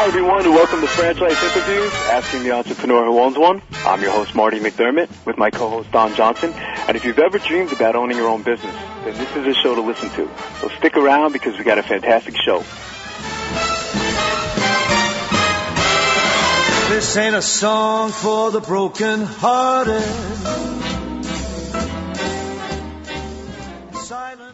everyone, and welcome to Franchise Interviews, Asking the Entrepreneur Who Owns One. I'm your host, Marty McDermott, with my co-host, Don Johnson. And if you've ever dreamed about owning your own business, then this is a show to listen to. So stick around because we got a fantastic show. This ain't a song for the broken-hearted. Silent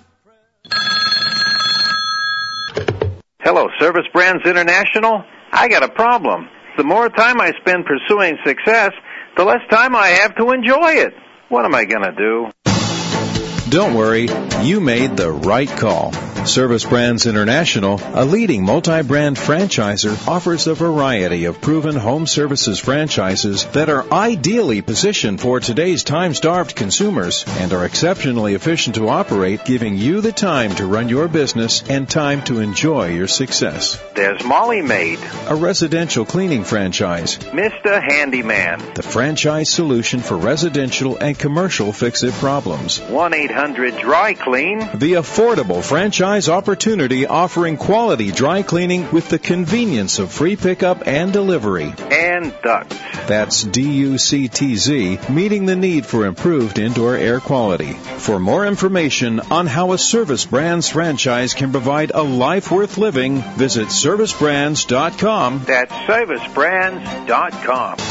Hello, Service Brands International. I got a problem. The more time I spend pursuing success, the less time I have to enjoy it. What am I going to do? Don't worry, you made the right call. Service Brands International, a leading multi-brand franchisor, offers a variety of proven home services franchises that are ideally positioned for today's time-starved consumers and are exceptionally efficient to operate, giving you the time to run your business and time to enjoy your success. There's Molly Maid, a residential cleaning franchise. Mr. Handyman, the franchise solution for residential and commercial fix-it problems. 1-800-DRY CLEAN, the affordable franchise opportunity offering quality dry cleaning with the convenience of free pickup and delivery. And Ducts. That's DUCTZ, meeting the need for improved indoor air quality. For more information on how a Service Brands franchise can provide a life worth living, visit ServiceBrands.com. That's ServiceBrands.com.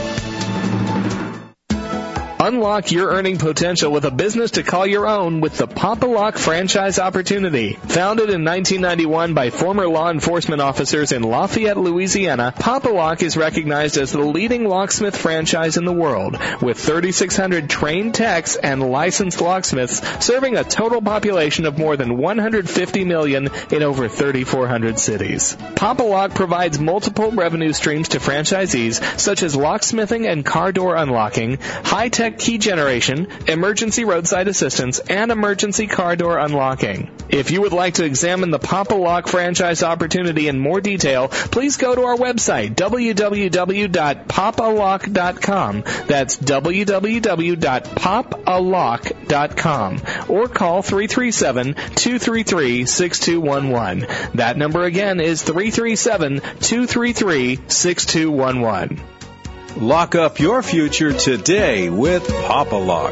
Unlock your earning potential with a business to call your own with the Pop-A-Lock franchise opportunity. Founded in 1991 by former law enforcement officers in Lafayette, Louisiana, Pop-A-Lock is recognized as the leading locksmith franchise in the world, with 3,600 trained techs and licensed locksmiths serving a total population of more than 150 million in over 3,400 cities. Pop-A-Lock provides multiple revenue streams to franchisees, such as locksmithing and car door unlocking, high-tech key generation, emergency roadside assistance, and emergency car door unlocking. If you would like to examine the Pop-A-Lock franchise opportunity in more detail, please go to our website, www.popalock.com. That's www.popalock.com. Or call 337-233-6211. That number again is 337-233-6211. Lock up your future today with Pop-A-Lock.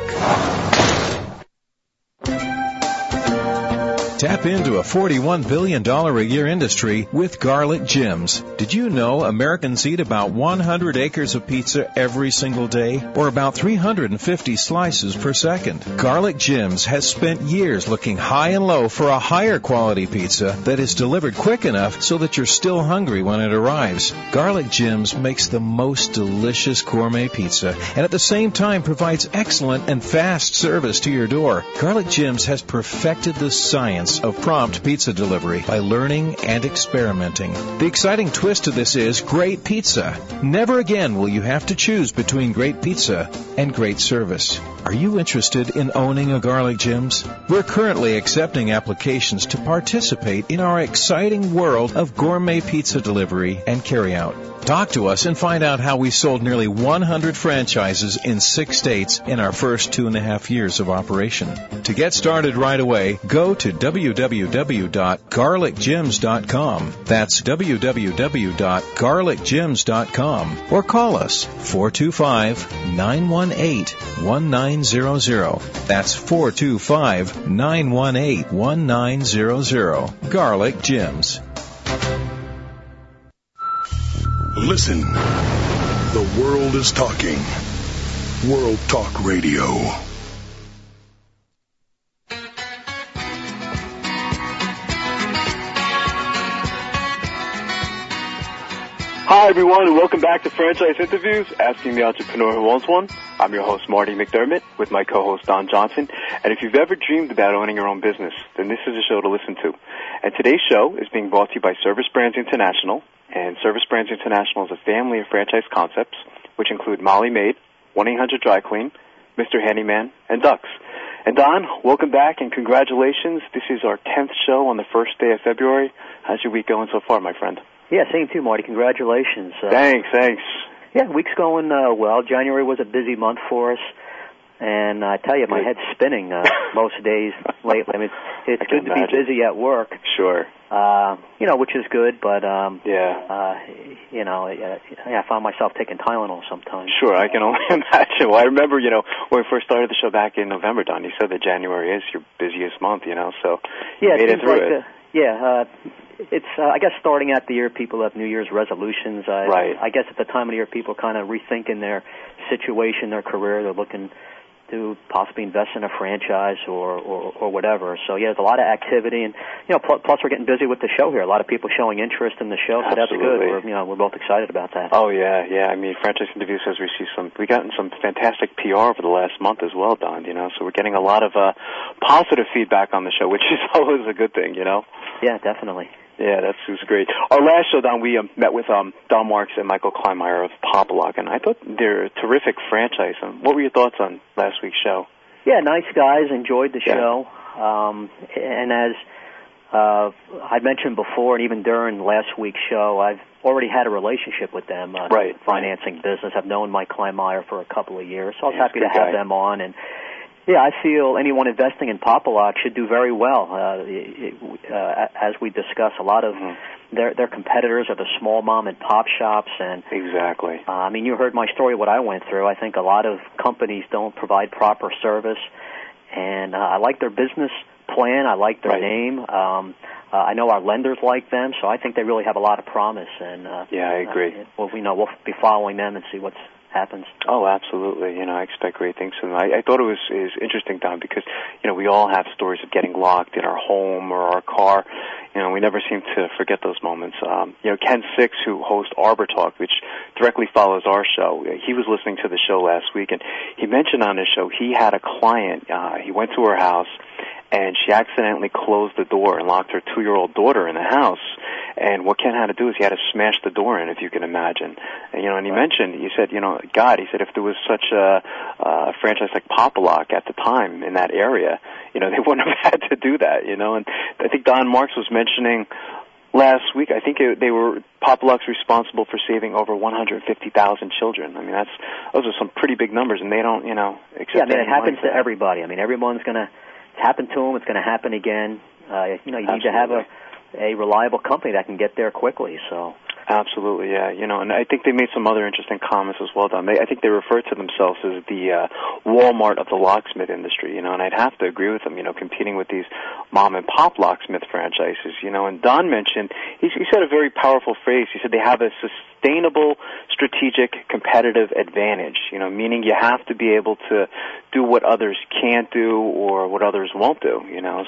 Tap into a $41 billion a year industry with Garlic Gyms. Did you know Americans eat about 100 acres of pizza every single day, or about 350 slices per second? Garlic Gyms has spent years looking high and low for a higher quality pizza that is delivered quick enough so that you're still hungry when it arrives. Garlic Gyms makes the most delicious gourmet pizza and at the same time provides excellent and fast service to your door. Garlic Gyms has perfected the science of prompt pizza delivery by learning and experimenting. The exciting twist to this is great pizza. Never again will you have to choose between great pizza and great service. Are you interested in owning a Garlic Gyms? We're currently accepting applications to participate in our exciting world of gourmet pizza delivery and carryout. Talk to us and find out how we sold nearly 100 franchises in 6 states in our first 2.5 years of operation. To get started right away, go to www.garlicgyms.com. That's www.garlicgyms.com. Or call us 425-918-1900. That's 425-918-1900. Garlic Gyms. Listen, the world is talking. World Talk Radio. Hi, everyone, and welcome back to Franchise Interviews, Asking the Entrepreneur Who Owns One. I'm your host, Marty McDermott, with my co-host, Don Johnson. And if you've ever dreamed about owning your own business, then this is a show to listen to. And today's show is being brought to you by Service Brands International. And Service Brands International is a family of franchise concepts, which include Molly Maid, 1-800-DRY CLEAN, Mr. Handyman, and Ducks. And Don, welcome back and congratulations. This is our 10th show on the first day of February. How's your week going so far, my friend? Yeah, same too, Marty. Congratulations. Thanks. Yeah, week's going well. January was a busy month for us. And I tell you, my head's spinning most days lately. I mean, it's good to be busy at work. Sure. which is good, but yeah. I found myself taking Tylenol sometimes. Sure, I can only imagine. Well, I remember, when we first started the show back in November, Don, you said that January is your busiest month, so you made it through it. It's, I guess, starting out the year, people have New Year's resolutions. Right. I guess at the time of the year, people kind of rethinking their situation, their career. They're looking to possibly invest in a franchise or whatever. So, yeah, there's a lot of activity. And, plus we're getting busy with the show here. A lot of people showing interest in the show, so Absolutely. That's good. We're both excited about that. Oh, yeah. I mean, Franchise Interviews has received we've gotten some fantastic PR over the last month as well, Don, so we're getting a lot of positive feedback on the show, which is always a good thing, Yeah, definitely. Yeah, that's great. Our last show, Don, we met with Don Marks and Michael Kleinmeyer of Pop-A-Lock, and I thought they're a terrific franchise. What were your thoughts on last week's show? Yeah, nice guys. Enjoyed the show. And as I mentioned before, and even during last week's show, I've already had a relationship with them. Financing business. I've known Mike Kleinmeyer for a couple of years, so I was happy to have them on. And yeah, I feel anyone investing in Pop-A-Lock should do very well. As we discussed, a lot of their competitors are the small mom and pop shops, and exactly. I mean, you heard my story, what I went through. I think a lot of companies don't provide proper service, and I like their business plan. I like their name. I know our lenders like them, so I think they really have a lot of promise. And yeah, I agree. We'll be following them and see what's happens. Oh, absolutely. I expect great things from them. I thought it was interesting, Don, because, we all have stories of getting locked in our home or our car. We never seem to forget those moments. Ken Six, who hosts Arbor Talk, which directly follows our show, he was listening to the show last week, and he mentioned on his show he had a client. He went to her house, and she accidentally closed the door and locked her 2-year-old daughter in the house. And what Ken had to do is he had to smash the door in, if you can imagine. And he mentioned, he said, he said if there was such a franchise like Pop-A-Lock at the time in that area, they wouldn't have had to do that, And I think Don Marks was mentioning last week, I think Pop-A-Lock's responsible for saving over 150,000 children. I mean, those are some pretty big numbers, and they don't, accept. Yeah, I mean, it happens to everybody. I mean, everyone's it's happened to them. It's going to happen again. You need to have a reliable company that can get there quickly. So. Absolutely, yeah. And I think they made some other interesting comments as well, Don. I think they refer to themselves as the Walmart of the locksmith industry, and I'd have to agree with them, competing with these mom-and-pop locksmith franchises, and Don mentioned, he said a very powerful phrase. He said they have a sustainable, strategic, competitive advantage, meaning you have to be able to do what others can't do or what others won't do,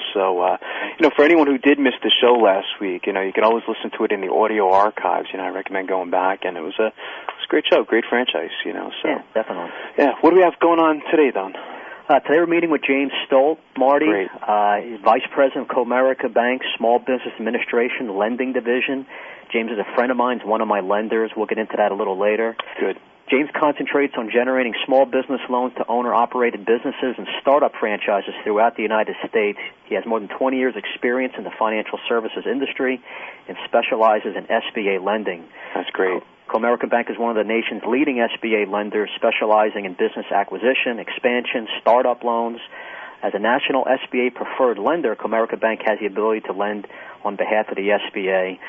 So, for anyone who did miss the show last week, you can always listen to it in the audio archives. I recommend going back, and it was a great show, great franchise, So yeah, definitely. Yeah, what do we have going on today, Don? Today we're meeting with James Stolt, Marty, Great. Vice President of Comerica Bank, Small Business Administration, Lending Division. James is a friend of mine, he's one of my lenders. We'll get into that a little later. Good. James concentrates on generating small business loans to owner-operated businesses and startup franchises throughout the United States. He has more than 20 years' experience in the financial services industry and specializes in SBA lending. That's great. Comerica Bank is one of the nation's leading SBA lenders, specializing in business acquisition, expansion, startup loans. As a national SBA preferred lender, Comerica Bank has the ability to lend on behalf of the SBA.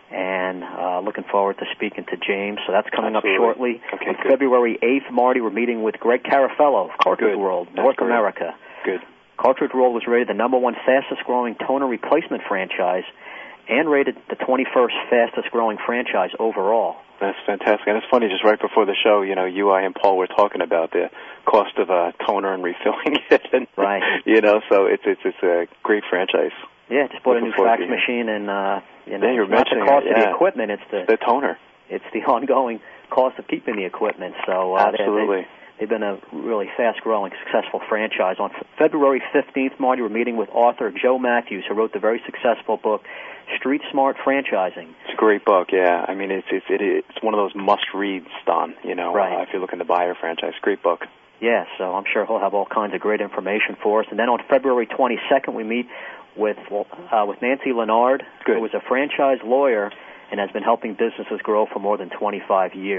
And looking forward to speaking to James. So that's coming up shortly. Okay, on February 8th, Marty, we're meeting with Greg Carafello of Cartridge World, North America. Good. Cartridge World was rated the #1 fastest-growing toner replacement franchise and rated the 21st fastest-growing franchise overall. That's fantastic. And it's funny, just right before the show, I and Paul were talking about the cost of a toner and refilling it. And, right. So it's a great franchise. Yeah, just bought a new fax machine, and you're it's not the cost of the equipment; it's the toner. It's the ongoing cost of keeping the equipment. So absolutely, they've been a really fast-growing, successful franchise. On February 15th, Marty, we're meeting with author Joe Matthews, who wrote the very successful book Street Smart Franchising. It's a great book. Yeah, I mean it's one of those must-reads, Don. Right. If you're looking to buy a franchise, great book. Yeah, so I'm sure he'll have all kinds of great information for us. And then on February 22nd, we meet with Nancy Leonard, who is a franchise lawyer and has been helping businesses grow for more than 25 years.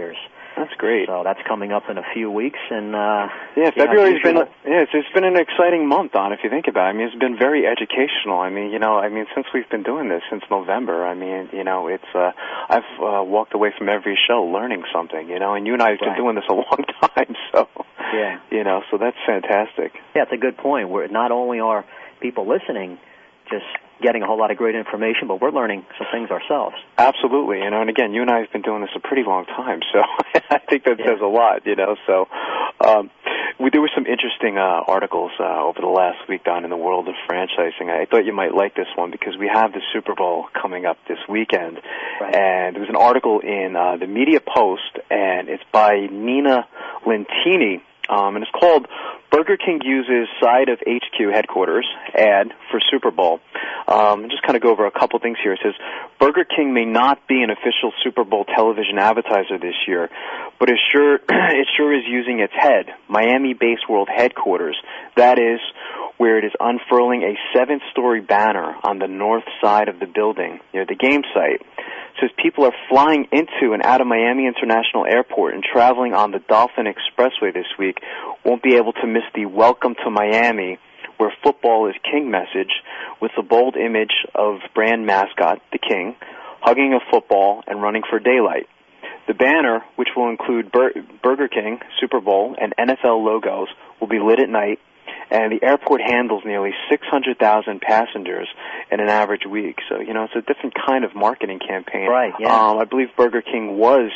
That's great. So that's coming up in a few weeks, and February's been it's been an exciting month, Don. If you think about it, I mean, it's been very educational. I mean, since we've been doing this since November, I mean, it's I've walked away from every show learning something, and you and I have been doing this a long time, so so that's fantastic. Yeah, it's a good point. Where not only are people listening, just getting a whole lot of great information, but we're learning some things ourselves. Absolutely, and again, you and I have been doing this a pretty long time, so I think that says a lot, so there were some interesting articles over the last week, Don, in the world of franchising. I thought you might like this one because we have the Super Bowl coming up this weekend, and there was an article in the Media Post, and it's by Nina Lentini, and it's called Burger King Uses Side of HQ Headquarters Ad for Super Bowl. Just kind of go over a couple things here. It says, Burger King may not be an official Super Bowl television advertiser this year, but it sure is using its head, Miami-based world headquarters. That is where it is unfurling a 7-story banner on the north side of the building near the game site. It says people are flying into and out of Miami International Airport and traveling on the Dolphin Expressway this week won't be able to miss the Welcome to Miami, where football is king message, with the bold image of brand mascot, the King, hugging a football and running for daylight. The banner, which will include Burger King, Super Bowl, and NFL logos, will be lit at night, and the airport handles nearly 600,000 passengers in an average week. So, it's a different kind of marketing campaign. Right, yeah. I believe Burger King was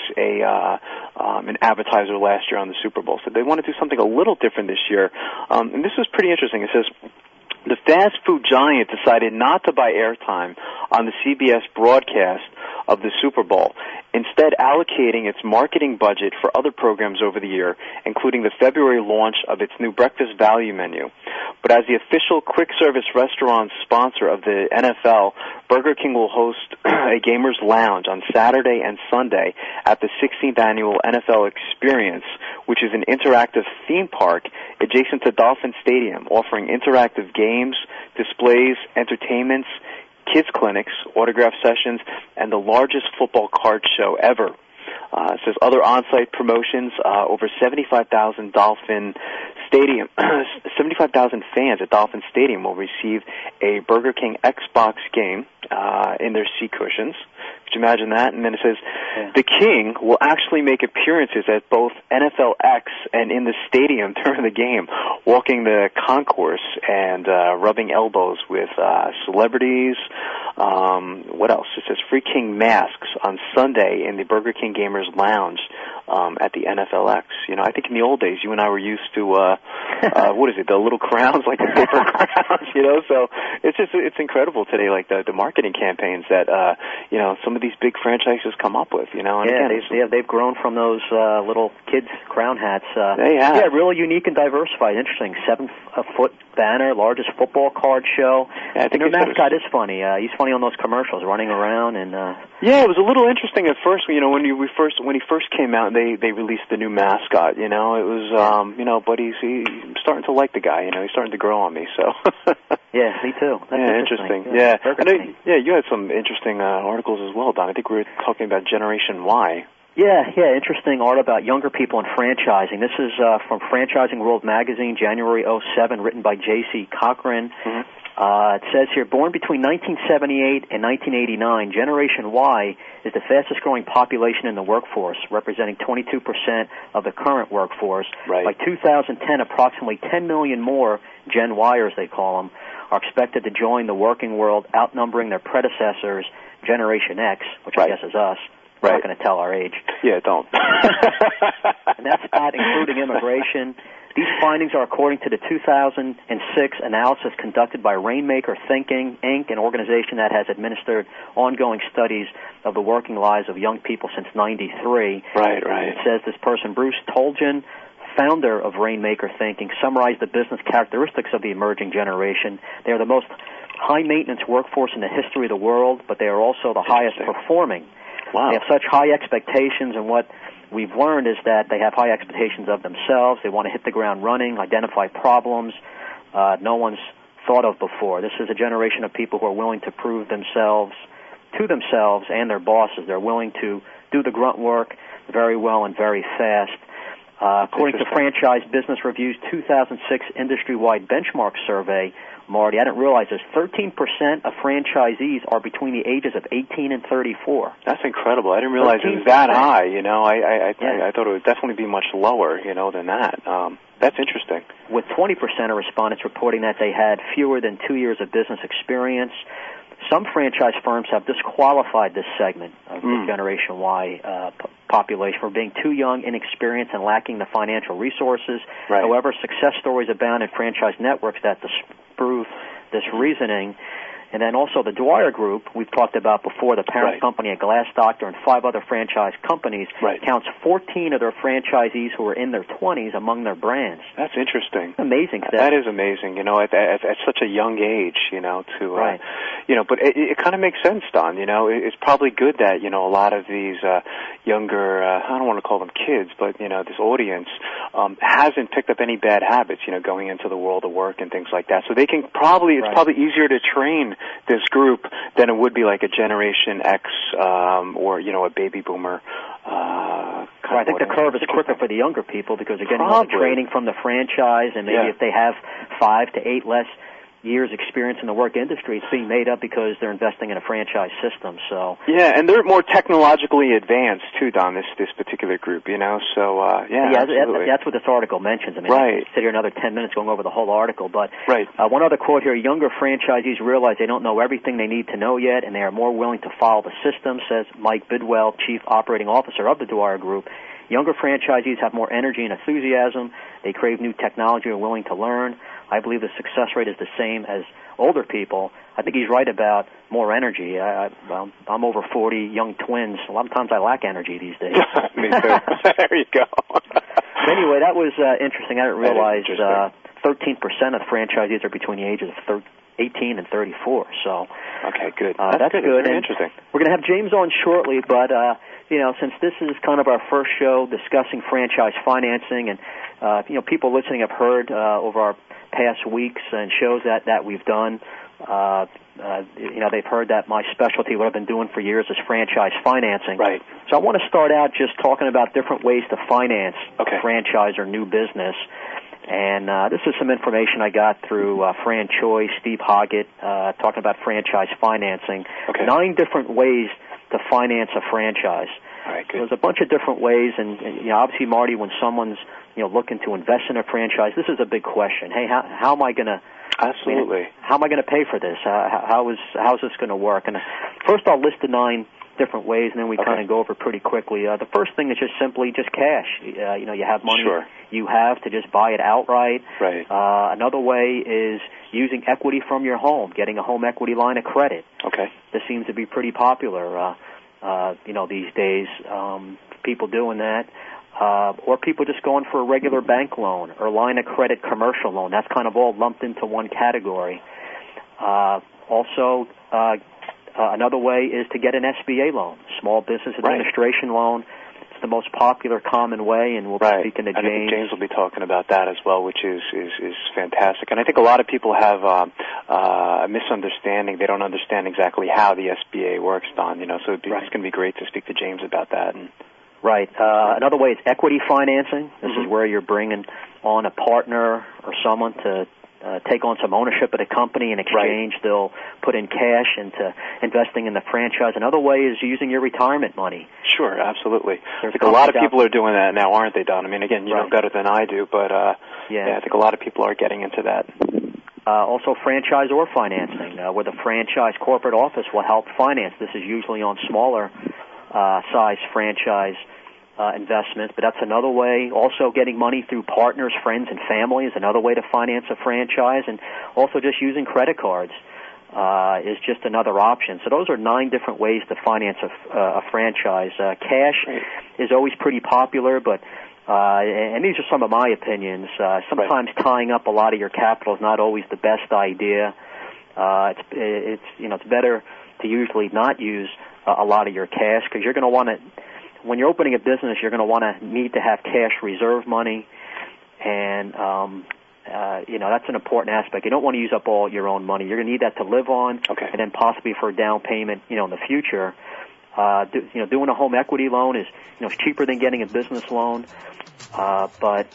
an advertiser last year on the Super Bowl, so they want to do something a little different this year. And this was pretty interesting. It says, the fast food giant decided not to buy airtime on the CBS broadcast of the Super Bowl, instead allocating its marketing budget for other programs over the year, including the February launch of its new breakfast value menu. But as the official quick-service restaurant sponsor of the NFL, Burger King will host a Gamers Lounge on Saturday and Sunday at the 16th Annual NFL Experience, which is an interactive theme park adjacent to Dolphin Stadium, offering interactive games, displays, entertainments, kids clinics, autograph sessions, and the largest football card show ever. It says other on-site promotions, over 75,000 fans at Dolphin Stadium will receive a Burger King Xbox game in their seat cushions. Could you imagine that? And then it says, the King will actually make appearances at both NFL X and in the stadium during the game, walking the concourse and rubbing elbows with celebrities. What else? It says free King masks on Sunday in the Burger King Gamers Lounge at the NFL X. I think in the old days, you and I were used to, what is it, the little crowns, like the paper crowns, so it's incredible today, like the marketing campaigns that, some of these big franchises come up with, and again, they've grown from those little kids' crown hats. They have. Yeah, really unique and diversified. Interesting. 7-foot banner, largest football card show. Yeah, I think their mascot is funny. He's funny on those commercials, running around and. Yeah, it was a little interesting at first. When he first came out, they released the new mascot. It was but he's starting to like the guy. He's starting to grow on me. So. Yeah, me too. That's interesting. Yeah. You had some interesting articles as well, Don. I think we were talking about Generation Y. Yeah, interesting art about younger people in franchising. This is from Franchising World Magazine, January 2007, written by J.C. Cochran. Mm-hmm. It says here, born between 1978 and 1989, Generation Y is the fastest-growing population in the workforce, representing 22% of the current workforce. Right. By 2010, approximately 10 million more Gen Yers, they call them, are expected to join the working world, outnumbering their predecessors, Generation X, which I guess is us. We're not going to tell our age. Yeah, don't. And that's not including immigration. These findings are according to the 2006 analysis conducted by Rainmaker Thinking, Inc., an organization that has administered ongoing studies of the working lives of young people since '93. Right. It says this person, Bruce Toljan, founder of Rainmaker Thinking, summarized the business characteristics of the emerging generation. They are the most high-maintenance workforce in the history of the world, but they are also the highest performing. Wow. They have such high expectations, and what we've learned is that they have high expectations of themselves. They want to hit the ground running, identify problems no one's thought of before. This is a generation of people who are willing to prove themselves to themselves and their bosses. They're willing to do the grunt work very well and very fast. According to Franchise Business Review's 2006 industry-wide benchmark survey, Marty, I didn't realize this, 13% of franchisees are between the ages of 18 and 34. That's incredible. I didn't realize it was that high, I thought it would definitely be much lower, than that. That's interesting. With 20% of respondents reporting that they had fewer than 2 years of business experience. Some franchise firms have disqualified this segment of the Generation Y population for being too young, inexperienced, and lacking the financial resources. Right. However, success stories abound in franchise networks that disprove this reasoning. And then also the Dwyer Group, we've talked about before, the parent company at Glass Doctor and 5 other franchise companies, counts 14 of their franchisees who are in their 20s among their brands. That's interesting. Amazing stuff. That is amazing, at such a young age, but it kind of makes sense, Don, it's probably good that, a lot of these younger, I don't want to call them kids, but, this audience hasn't picked up any bad habits, going into the world of work and things like that. So they can probably, it's probably easier to train this group than it would be like a Generation X or, a baby boomer. I think the curve is quicker for the younger people because they're getting all the training from the franchise, and maybe if they have 5 to 8 less years experience in the work industry, it's being made up because they're investing in a franchise system. So and they're more technologically advanced too, Don, this particular group, so that's what this article mentions. I mean, I could sit here another 10 minutes going over the whole article, but one other quote here: younger franchisees realize they don't know everything they need to know yet, and they are more willing to follow the system, says Mike Bidwell, Chief Operating Officer of the Dwyer Group. Younger franchisees have more energy and enthusiasm. They crave new technology and are willing to learn. I believe the success rate is the same as older people. I think he's right about more energy. I'm over 40, young twins. A lot of times I lack energy these days. Me too. There you go. But anyway, that was interesting. I didn't realize 13% of franchisees are between the ages of 18 and 34. So okay, good. That's good. Very interesting. We're going to have James on shortly, but since this is kind of our first show discussing franchise financing, and people listening have heard over our past weeks and shows that we've done, they've heard that my specialty, what I've been doing for years, is franchise financing. Right. So I want to start out just talking about different ways to finance a franchise or new business. And this is some information I got through Fran Choi, Steve Hoggett, talking about franchise financing. 9 different ways to finance a franchise. All right, good. There's a bunch of different ways, and obviously, Marty, when someone's looking to invest in a franchise, this is a big question. Hey, how am I going to? Absolutely. How am I going to pay for this? How's this going to work? And first, I'll list the 9 different ways, and then we kind of go over pretty quickly. The first thing is just simply cash. You have money. Sure. You have to just buy it outright. Right. Another way is using equity from your home, getting a home equity line of credit. Okay. This seems to be pretty popular. These days, people doing that. Or people just going for a regular bank loan or line of credit commercial loan. That's kind of all lumped into one category. Also, another way is to get an SBA loan, Small Business Administration loan. It's the most popular, common way, and we'll be speaking to James. I think James will be talking about that as well, which is fantastic. And I think a lot of people have a misunderstanding. They don't understand exactly how the SBA works, Don. So it's going to be great to speak to James about that. Right. Another way is equity financing. This is where you're bringing on a partner or someone to take on some ownership of the company. In exchange, they'll put in cash into investing in the franchise. Another way is using your retirement money. Sure, absolutely. I think a lot of people are doing that now, aren't they, Don? I mean, again, you know better than I do, but I think a lot of people are getting into that. Also, franchisor financing, where the franchise corporate office will help finance. This is usually on smaller size franchise investments, but that's another way. Also, getting money through partners, friends, and family is another way to finance a franchise, and also just using credit cards is just another option. So those are 9 different ways to finance a franchise. Cash is always pretty popular, but and these are some of my opinions. Sometimes tying up a lot of your capital is not always the best idea. It's better to usually not use a lot of your cash, because you're going to want to. When you're opening a business, you're going to need to have cash reserve money, and that's an important aspect. You don't want to use up all your own money. You're going to need that to live on, and then possibly for a down payment, in the future. Doing a home equity loan is it's cheaper than getting a business loan, but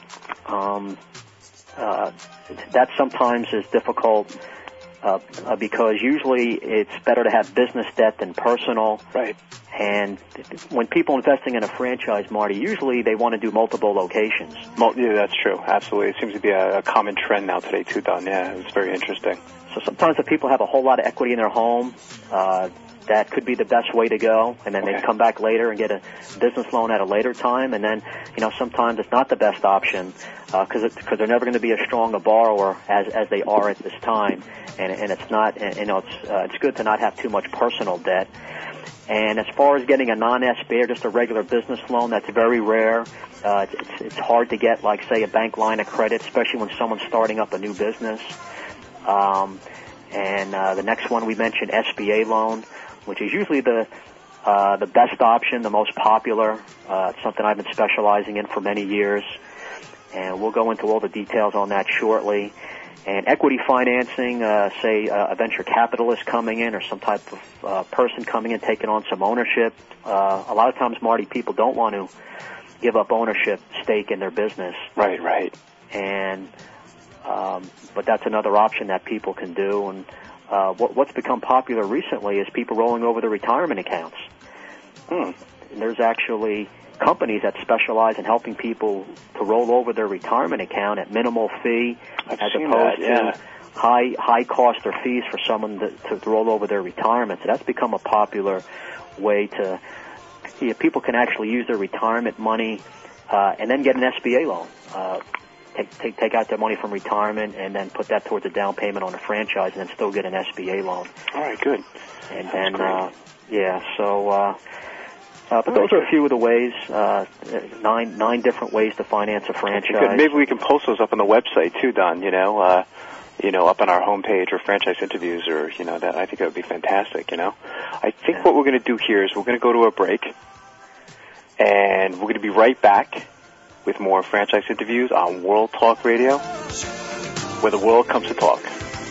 that sometimes is difficult because usually it's better to have business debt than personal. Right. And when people are investing in a franchise, Marty, usually they want to do multiple locations. Yeah, that's true. Absolutely. It seems to be a common trend now today, too, Don. Yeah, it's very interesting. So sometimes if people have a whole lot of equity in their home, that could be the best way to go, and then they come back later and get a business loan at a later time, and then sometimes it's not the best option because they're never going to be as strong a borrower as they are at this time, and it's not, it's good to not have too much personal debt. And as far as getting a non-SBA or just a regular business loan, that's very rare. It's hard to get, like, say, a bank line of credit, especially when someone's starting up a new business. And the next one we mentioned, SBA loan, which is usually the best option, the most popular. It's something I've been specializing in for many years, and we'll go into all the details on that shortly. And equity financing, say a venture capitalist coming in or some type of person coming in taking on some ownership. A lot of times, Marty, people don't want to give up ownership stake in their business. Right. And but that's another option that people can do. And what's become popular recently is people rolling over their retirement accounts. And there's actually companies that specialize in helping people to roll over their retirement account at minimal fee, as opposed to high cost or fees for someone to roll over their retirement. So that's become a popular way to people can actually use their retirement money and then get an SBA loan. Take out their money from retirement and then put that towards a down payment on a franchise and then still get an SBA loan. All right, good. And then, but those are a few of the ways, 9 different ways to finance a franchise. Good. Maybe we can post those up on the website too, Don, up on our homepage or franchise interviews or, that I think that would be fantastic, I think what we're going to do here is we're going to go to a break and we're going to be right back with more franchise interviews on World Talk Radio, where the world comes to talk.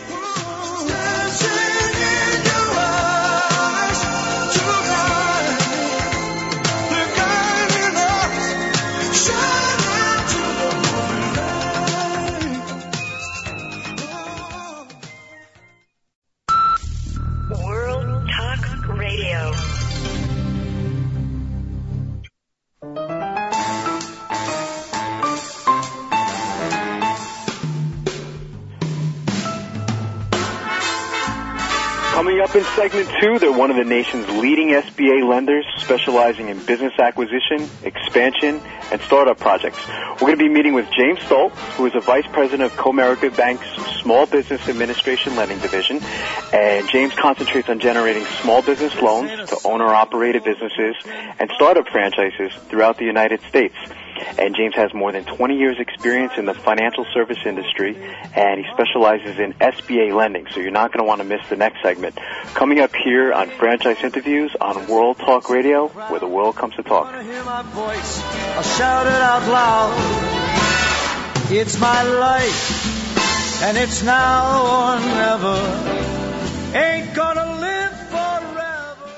World Talk Radio. Coming up in segment 2, they're one of the nation's leading SBA lenders specializing in business acquisition, expansion, and startup projects. We're going to be meeting with James Stolt, who is a vice president of Comerica Bank's Small Business Administration Lending Division. And James concentrates on generating small business loans to owner-operated businesses and startup franchises throughout the United States. And James has more than 20 years experience in the financial service industry, and he specializes in SBA lending, so you're not going to want to miss the next segment. Coming up here on Franchise Interviews on World Talk Radio, where the world comes to talk. I hear my voice, I'll shout it out loud. It's my life, and it's now or never. Ain't gonna live forever.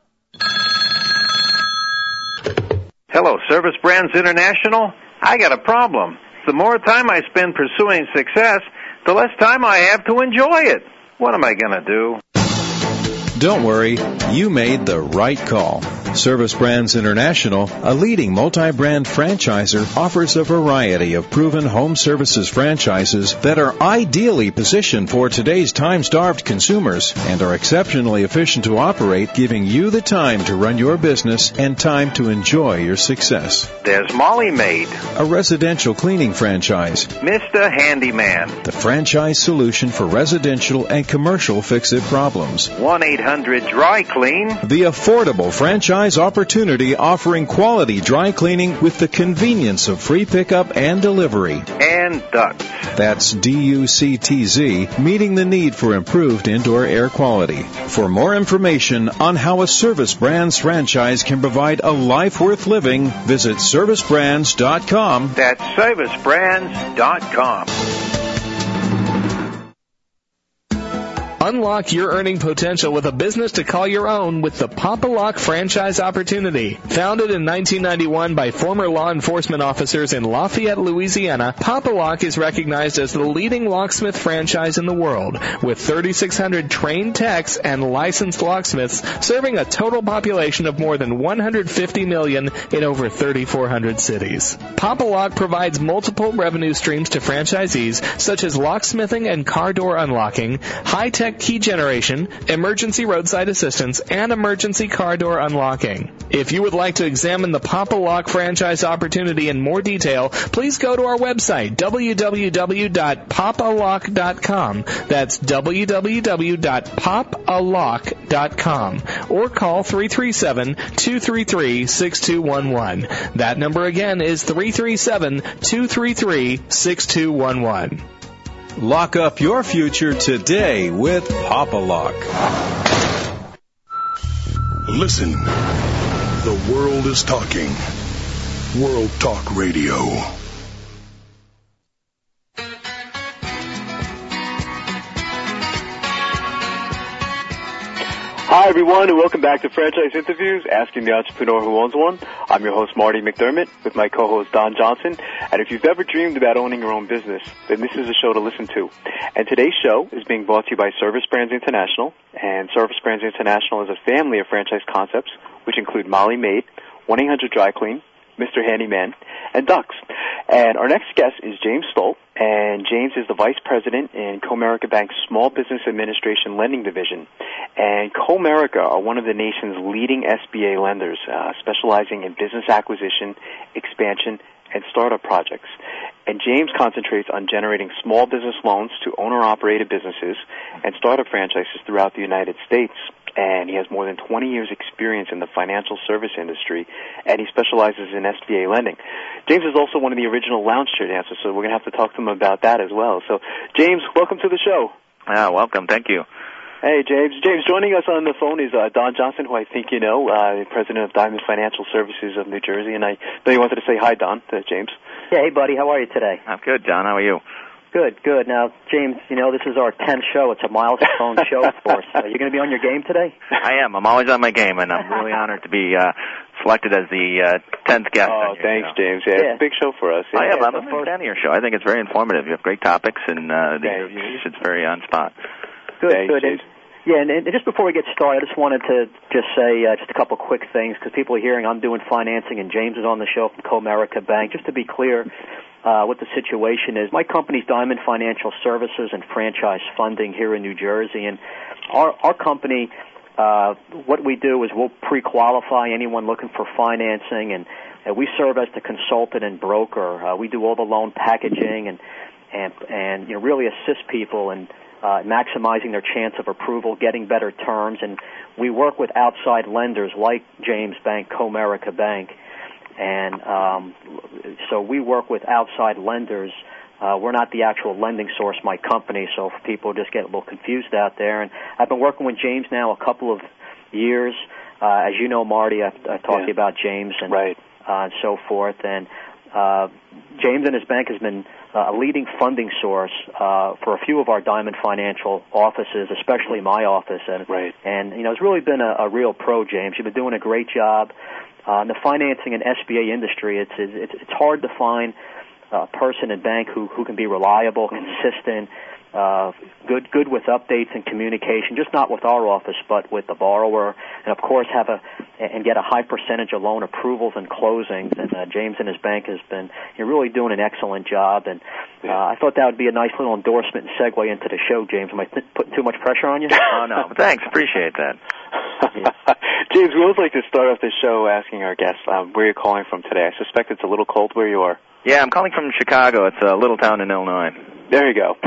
Hello, Service Brands International. I got a problem. The more time I spend pursuing success, the less time I have to enjoy it. What am I going to do? Don't worry, you made the right call. Service Brands International, a leading multi-brand franchisor, offers a variety of proven home services franchises that are ideally positioned for today's time-starved consumers and are exceptionally efficient to operate, giving you the time to run your business and time to enjoy your success. There's Molly Maid, a residential cleaning franchise. Mr. Handyman, the franchise solution for residential and commercial fix-it problems. 1-800-DRY CLEAN, the affordable franchise opportunity offering quality dry cleaning with the convenience of free pickup and delivery. And Ducts. That's DUCTZ, meeting the need for improved indoor air quality. For more information on how a Service Brands franchise can provide a life worth living, visit ServiceBrands.com. That's ServiceBrands.com. Unlock your earning potential with a business to call your own with the Pop-A-Lock franchise opportunity. Founded in 1991 by former law enforcement officers in Lafayette, Louisiana, Pop-A-Lock is recognized as the leading locksmith franchise in the world, with 3,600 trained techs and licensed locksmiths serving a total population of more than 150 million in over 3,400 cities. Pop-A-Lock provides multiple revenue streams to franchisees, such as locksmithing and car door unlocking, high-tech key generation, emergency roadside assistance, and emergency car door unlocking. If you would like to examine the Pop-A-Lock franchise opportunity in more detail, please go to our website, www.popalock.com. That's www.popalock.com. Or call 337-233-6211. That number again is 337-233-6211. Lock up your future today with Pop-A-Lock. Listen, the world is talking. World Talk Radio. Hi, everyone, and welcome back to Franchise Interviews, Asking the Entrepreneur Who Owns One. I'm your host, Marty McDermott, with my co-host, Don Johnson. And if you've ever dreamed about owning your own business, then this is a show to listen to. And today's show is being brought to you by Service Brands International. And Service Brands International is a family of franchise concepts, which include Molly Maid, 1-800 Dry Clean, Mr. Handyman, and Ducks. And our next guest is James Stolt, and James is the Vice President in Comerica Bank's Small Business Administration Lending Division. And Comerica are one of the nation's leading SBA lenders, specializing in business acquisition, expansion, and startup projects. And James concentrates on generating small business loans to owner-operated businesses and startup franchises throughout the United States. And he has more than 20 years' experience in the financial service industry, and he specializes in SBA lending. James is also one of the original lounge chair dancers, so we're going to have to talk to him about that as well. So, James, welcome to the show. Welcome. Thank you. Hey, James. James, joining us on the phone is Don Johnson, who I think you know, president of Diamond Financial Services of New Jersey. And I know you wanted to say hi, Don, to James. Yeah, hey, buddy. How are you today? I'm good, Don. How are you? Good, good. Now, James, you know, this is our 10th show. It's a milestone show for us. Are you going to be on your game today? I am. I'm always on my game, and I'm really honored to be selected as the 10th guest. Oh, thanks, James. Yeah, it's a big show for us. Yeah. I'm a fan of your show. I think it's very informative. You have great topics, and it's very on spot. Good, good. And just before we get started, I just wanted to say just a couple quick things, because people are hearing I'm doing financing, and James is on the show from Comerica Bank. Just to be clear, what the situation is. My company's Diamond Financial Services and Franchise Funding here in New Jersey, and our company, what we do is we'll pre-qualify anyone looking for financing, and we serve as the consultant and broker. We do all the loan packaging and you know, really assist people in maximizing their chance of approval, getting better terms, and we work with outside lenders like James Bank, Comerica Bank. And so we work with outside lenders. We're not the actual lending source, my company, so people just get a little confused out there. And I've been working with James now a couple of years. As you know, Marty, I talked to you about James and, and so forth. And James and his bank has been a leading funding source for a few of our Diamond Financial offices, especially my office. And you know, it's really been a real pro, James. You've been doing a great job. In the financing and SBA industry, it's hard to find a person and bank who can be reliable, consistent, good with updates and communication, just not with our office, but with the borrower, and of course get a high percentage of loan approvals and closings. And James and his bank has been really doing an excellent job. And I thought that would be a nice little endorsement and segue into the show, James. Am I putting too much pressure on you? Oh, no. Thanks. Appreciate that. James, we always like to start off the show asking our guests where you're calling from today. I suspect it's a little cold where you are. Yeah, I'm calling from Chicago. It's a little town in Illinois. There you go.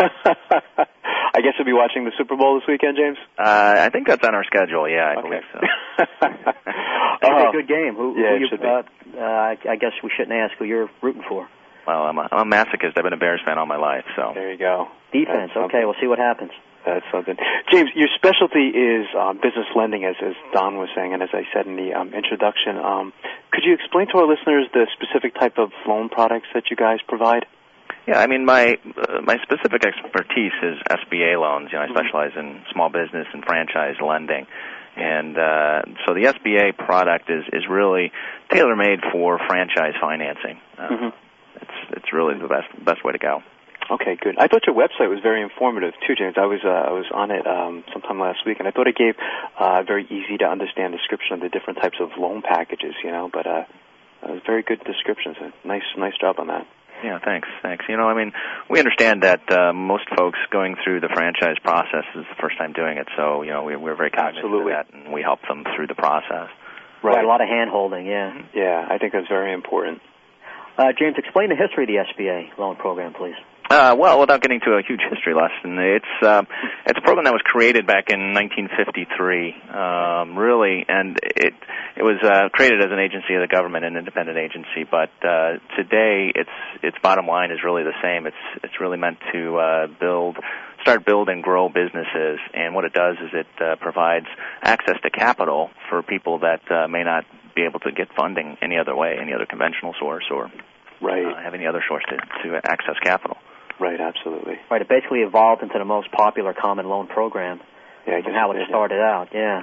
I guess you'll be watching the Super Bowl this weekend, James? I think that's on our schedule, yeah, I believe so. It'll be a good game. It should be. I guess we shouldn't ask who you're rooting for. Well, I'm a masochist. I've been a Bears fan all my life, so. There you go. Defense, okay, we'll see what happens. That's something. James, your specialty is business lending, as Don was saying, and as I said in the introduction. Could you explain to our listeners the specific type of loan products that you guys provide? Yeah, I mean, my specific expertise is SBA loans. I specialize in small business and franchise lending. And so the SBA product is really tailor-made for franchise financing. It's really the best way to go. Okay, good. I thought your website was very informative too, James. I was on it sometime last week, and I thought it gave a very easy to understand description of the different types of loan packages. But it was very good descriptions. Nice job on that. Yeah, thanks. I mean, we understand that most folks going through the franchise process is the first time doing it, so we're very cognizant of that, and we help them through the process. Right, a lot of hand-holding, yeah. Yeah, I think that's very important. James, explain the history of the SBA loan program, please. Well, without getting to a huge history lesson, it's a program that was created back in 1953, really, and it was created as an agency of the government, an independent agency. But today, its bottom line is really the same. It's really meant to start, build, and grow businesses. And what it does is it provides access to capital for people that may not be able to get funding any other way, any other conventional source, or have any other source to access capital. Right, absolutely. Right, it basically evolved into the most popular common loan program. Yeah, and how it started out, yeah.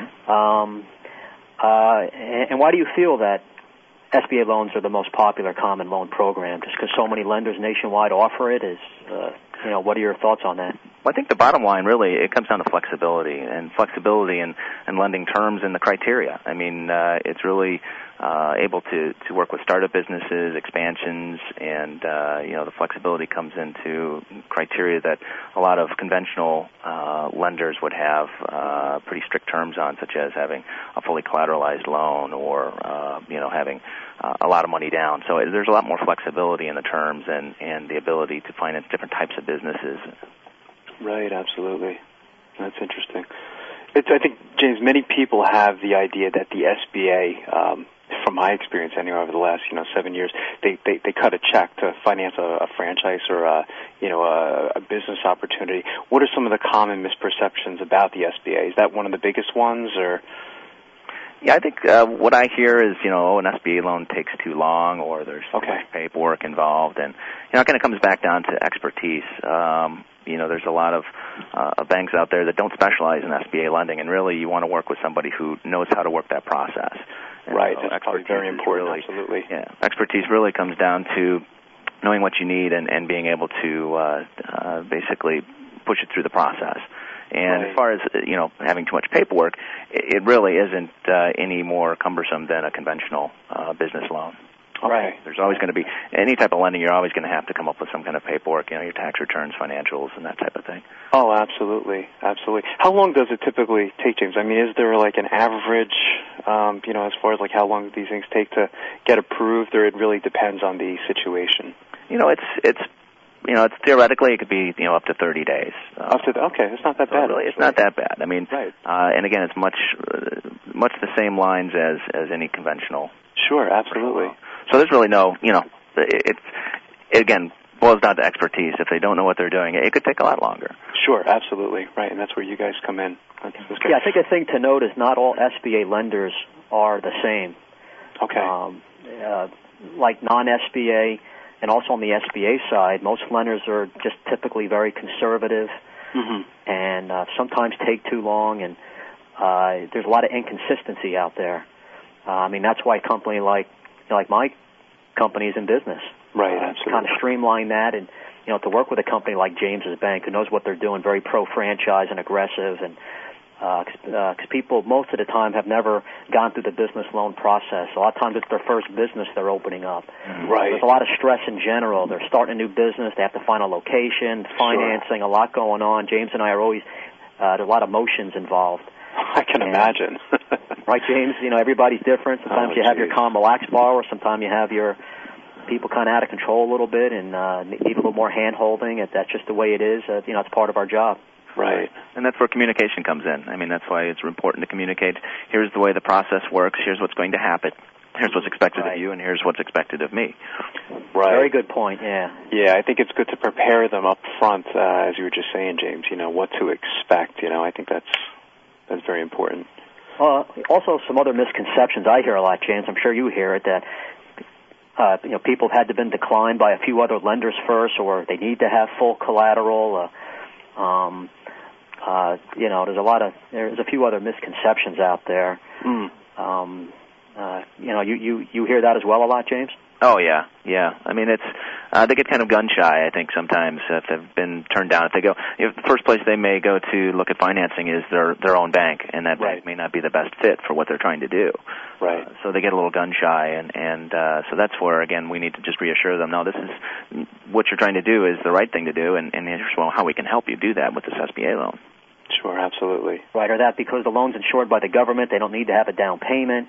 And why do you feel that SBA loans are the most popular common loan program? Just because so many lenders nationwide offer it? What are your thoughts on that? Well, I think the bottom line really, it comes down to flexibility and lending terms and the criteria. I mean, it's really able to work with startup businesses, expansions, and the flexibility comes into criteria that a lot of conventional lenders would have pretty strict terms on, such as having a fully collateralized loan or having a lot of money down. So there's a lot more flexibility in the terms and the ability to finance different types of businesses. Right, absolutely. That's interesting. I think, James, many people have the idea that the SBA, from my experience anyway, over the last 7 years, they cut a check to finance a franchise or a business opportunity. What are some of the common misperceptions about the SBA? Is that one of the biggest ones, or? Yeah, I think what I hear is, an SBA loan takes too long, or there's too much paperwork involved, and it kind of comes back down to expertise. There's a lot of banks out there that don't specialize in SBA lending, and really you want to work with somebody who knows how to work that process. And right, so that's probably very important, really, absolutely. Yeah, expertise really comes down to knowing what you need and being able to basically push it through the process. And as far as, having too much paperwork, it really isn't any more cumbersome than a conventional business loan. Right. There's always going to be, any type of lending, you're always going to have to come up with some kind of paperwork, your tax returns, financials, and that type of thing. Oh, absolutely. Absolutely. How long does it typically take, James? I mean, is there like an average, as far as like how long these things take to get approved, or it really depends on the situation? It's theoretically it could be up to 30 days. Okay, it's not that bad. Really, it's not that bad. I mean, and again, it's much the same lines as any conventional. Sure, absolutely. So there's really no, it again boils down to expertise. If they don't know what they're doing, it could take a lot longer. Sure, absolutely, right, and that's where you guys come in. Yeah, I think a thing to note is not all SBA lenders are the same. Okay. Like non-SBA. And also on the SBA side, most lenders are just typically very conservative and sometimes take too long, and there's a lot of inconsistency out there. That's why a company like my company is in business. Right, absolutely. Kind of streamline that and, to work with a company like James's Bank, who knows what they're doing, very pro-franchise and aggressive, and because people most of the time have never gone through the business loan process. A lot of times it's their first business they're opening up. Right. There's a lot of stress in general. They're starting a new business. They have to find a location, financing, a lot going on. James and I are always, there's a lot of emotions involved. I can imagine. Right, James? Everybody's different. Sometimes you have your calm, relaxed borrower. Sometimes you have your people kind of out of control a little bit and need a little more hand-holding. That's just the way it is. It's part of our job. Right. And that's where communication comes in. That's why it's important to communicate. Here's the way the process works. Here's what's going to happen. Here's what's expected of you, and here's what's expected of me. Right. Very good point, yeah. Yeah, I think it's good to prepare them up front, as you were just saying, James, what to expect. I think that's very important. Also, some other misconceptions I hear a lot, James. I'm sure you hear it, that people had to been declined by a few other lenders first, or they need to have full collateral. There's a few other misconceptions out there. You hear that as well a lot, James? Oh yeah. I mean, it's they get kind of gun shy. I think sometimes if they've been turned down, the first place they may go to look at financing is their own bank, and that bank may not be the best fit for what they're trying to do. Right. So they get a little gun shy, and so that's where again we need to just reassure them. No, this is what you're trying to do is the right thing to do, and here's how we can help you do that with this SBA loan. Sure, absolutely. Right, or that because the loan's insured by the government, they don't need to have a down payment.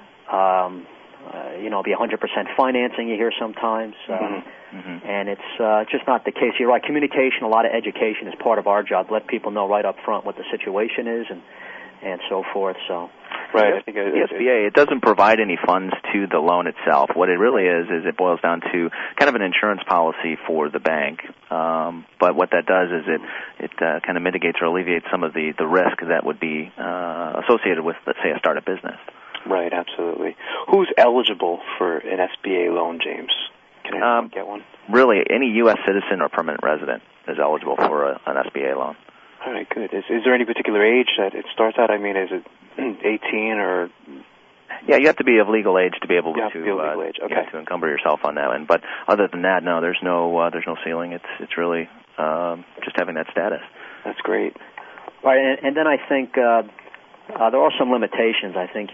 Be 100% financing, you hear sometimes. And it's just not the case. You're right, communication, a lot of education is part of our job. Let people know right up front what the situation is and so forth. So, right, I think the SBA, it doesn't provide any funds to the loan itself. What it really is it boils down to kind of an insurance policy for the bank. But what that does is it kind of mitigates or alleviates some of the risk that would be associated with, let's say, a startup business. Right, absolutely. Who's eligible for an SBA loan, James? Can I get one? Really, any U.S. citizen or permanent resident is eligible for an SBA loan. All right, good. Is there any particular age that it starts at? I mean, is it 18 or? Yeah, you have to be of legal age to be able to to encumber yourself on that one. But other than that, no, there's no ceiling. It's really just having that status. That's great. Right, and then I think there are some limitations. I think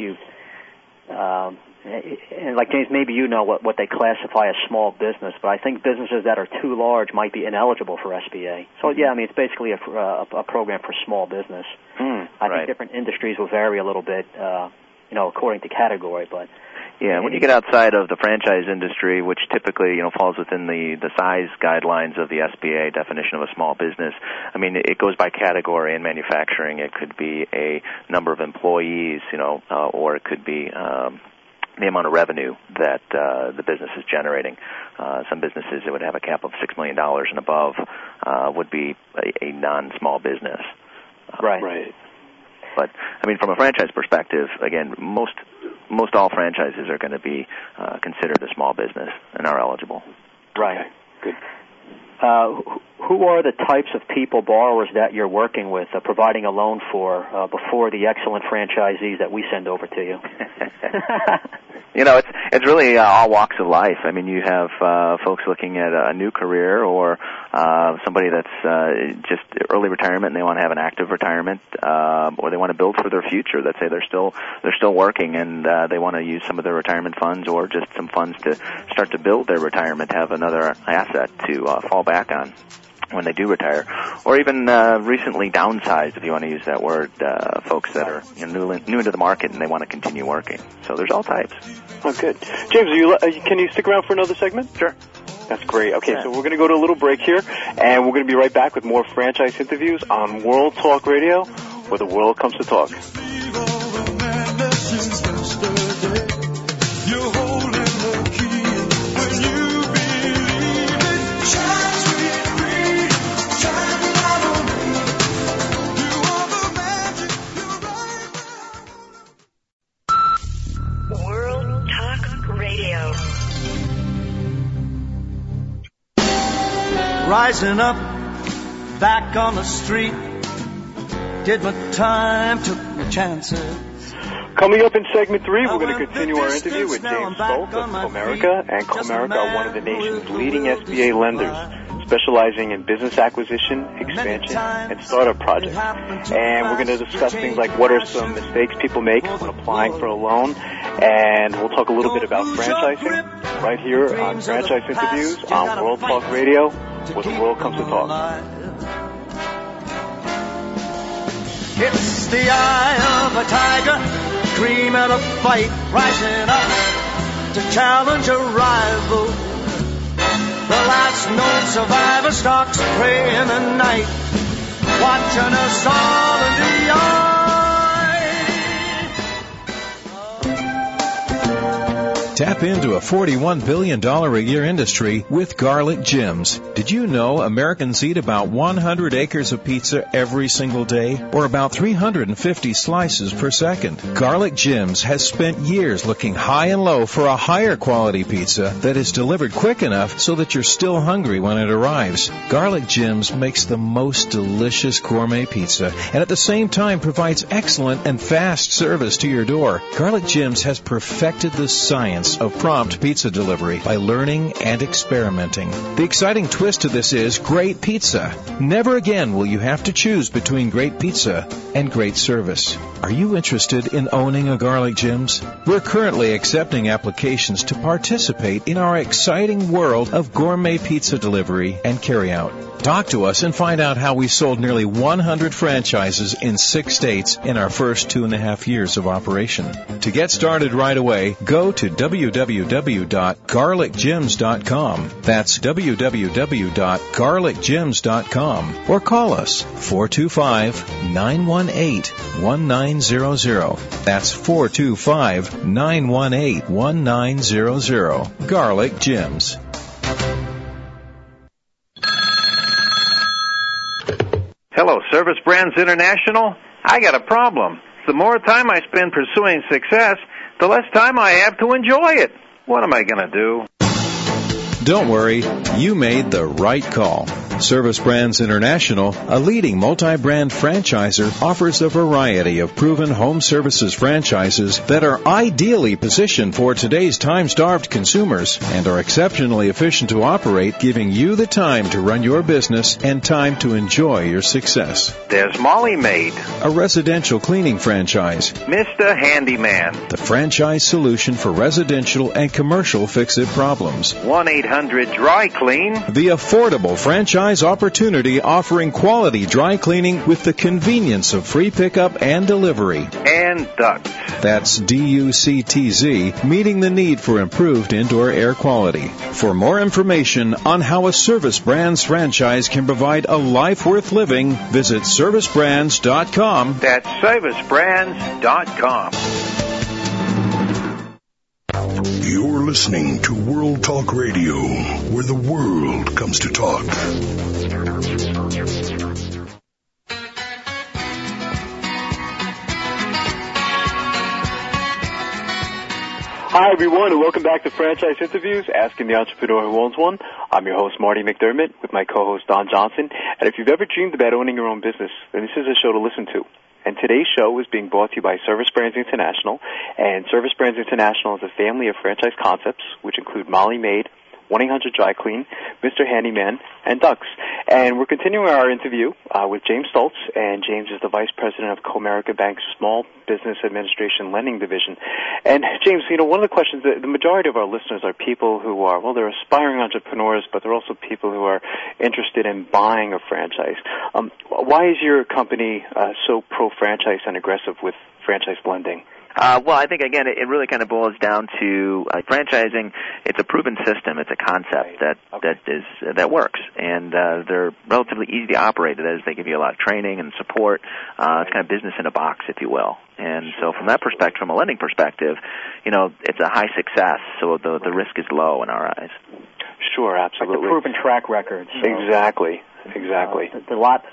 and like James, maybe you know what they classify as small business, but I think businesses that are too large might be ineligible for SBA. So yeah, I mean it's basically a program for small business. I think different industries will vary a little bit, according to category, but. Yeah, when you get outside of the franchise industry, which typically, falls within the size guidelines of the SBA definition of a small business, I mean, it goes by category in manufacturing. It could be a number of employees, or it could be the amount of revenue that the business is generating. Some businesses that would have a cap of $6 million and above would be a non-small business. Right. But, I mean, from a franchise perspective, again, most all franchises are going to be considered a small business and are eligible. Right. Okay. Good. Who are the types of people, borrowers that you're working with, providing a loan for before the excellent franchisees that we send over to you? It's really all walks of life. I mean, you have folks looking at a new career or somebody that's just early retirement and they want to have an active retirement, or they want to build for their future. Let's say they're still working and they want to use some of their retirement funds or just some funds to start to build their retirement, have another asset to fall back on when they do retire, or even recently downsized, if you want to use that word, folks that are new into the market and they want to continue working. So there's all types. Oh, good. James, can you stick around for another segment? Sure. That's great. Okay, so we're going to go to a little break here, and we're going to be right back with more franchise interviews on World Talk Radio, where the world comes to talk. Rising up, back on the street, did my time, took my chances. Coming up in segment 3, we're going to continue our interview with James Stolt of Comerica, and Comerica are one of the nation's leading SBA lenders, specializing in business acquisition, expansion, and startup projects. And we're going to discuss things like what are some mistakes people make when applying for a loan, and we'll talk a little bit about franchising right here on Franchise Interviews on World Talk Radio, where the world comes to talk. It's the eye of a tiger, dream and a fight, rising up to challenge a rival. The last known survivor stalks prey in the night, watching us all in the eye. Tap into a $41 billion a year industry with Garlic Gems. Did you know Americans eat about 100 acres of pizza every single day, or about 350 slices per second? Garlic Gems has spent years looking high and low for a higher quality pizza that is delivered quick enough so that you're still hungry when it arrives. Garlic Gems makes the most delicious gourmet pizza and at the same time provides excellent and fast service to your door. Garlic Gems has perfected the science of prompt pizza delivery by learning and experimenting. The exciting twist to this is great pizza. Never again will you have to choose between great pizza and great service. Are you interested in owning a Garlic Gems? We're currently accepting applications to participate in our exciting world of gourmet pizza delivery and carryout. Talk to us and find out how we sold nearly 100 franchises in 6 states in our first 2.5 years of operation. To get started right away, go to www.garlicgems.com. That's www.garlicgems.com. Or call us 425-918-1900. That's 425-918-1900. Garlic Gems. Hello, Service Brands International. I got a problem. The more time I spend pursuing success, the less time I have to enjoy it. What am I going to do? Don't worry, you made the right call. Service Brands International, a leading multi-brand franchisor, offers a variety of proven home services franchises that are ideally positioned for today's time-starved consumers and are exceptionally efficient to operate, giving you the time to run your business and time to enjoy your success. There's Molly Maid, a residential cleaning franchise. Mr. Handyman, the franchise solution for residential and commercial fix-it problems. 1-800-DRY CLEAN, the affordable franchise opportunity offering quality dry cleaning with the convenience of free pickup and delivery. And Ducts. That's DUCTZ, meeting the need for improved indoor air quality. For more information on how a Service Brands franchise can provide a life worth living, visit servicebrands.com. That's servicebrands.com. You're listening to World Talk Radio, where the world comes to talk. Hi, everyone, and welcome back to Franchise Interviews, Asking the Entrepreneur Who Owns One. I'm your host, Marty McDermott, with my co-host, Don Johnson. And if you've ever dreamed about owning your own business, then this is a show to listen to. And today's show is being brought to you by Service Brands International. And Service Brands International is a family of franchise concepts, which include Molly Maid, 1-800-DRY CLEAN, Mr. Handyman, and Ducks. And we're continuing our interview with James Stoltz, and James is the Vice President of Comerica Bank's Small Business Administration Lending Division. And James, one of the questions, the majority of our listeners are people who are, well, they're aspiring entrepreneurs, but they're also people who are interested in buying a franchise. Why is your company so pro-franchise and aggressive with franchise lending? Well, I think, again, it really kind of boils down to franchising. It's a proven system. It's a concept that works, and they're relatively easy to operate. That is, they give you a lot of training and support. It's kind of business in a box, if you will. And so from that perspective, from a lending perspective, it's a high success, so the risk is low in our eyes. Sure, absolutely. Like a proven track record. So, exactly. There's a lot